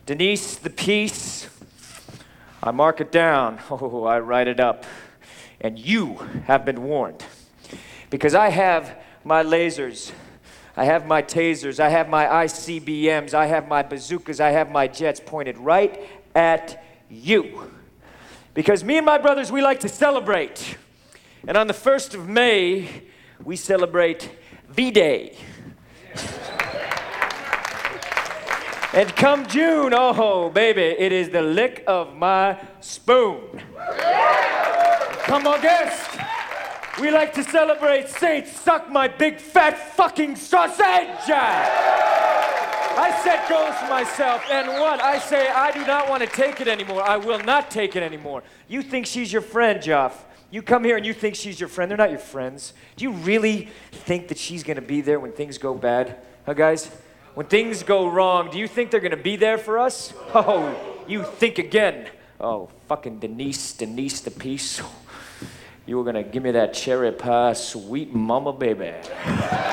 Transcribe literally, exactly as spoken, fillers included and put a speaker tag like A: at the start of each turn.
A: Denise the Peace. I mark it down. Oh, I write it up. And you have been warned. Because I have my lasers. I have my tasers. I have my I C B Ms. I have my bazookas. I have my jets pointed right at you. Because me and my brothers, we like to celebrate. And on the first of May, we celebrate V-Day. And come June, oh baby, it is the lick of my spoon. Come August, we like to celebrate Saints suck my big fat fucking sausage. I set goals for myself, and what? I say I do not want to take it anymore. I will not take it anymore. You think she's your friend, Joff. You come here and you think she's your friend. They're not your friends. Do you really think that she's going to be there when things go bad? Huh, guys? When things go wrong, do you think they're going to be there for us? Oh, you think again. Oh, fucking Denise, Denise the Peace. You were going to give me that cherry pie, sweet mama baby.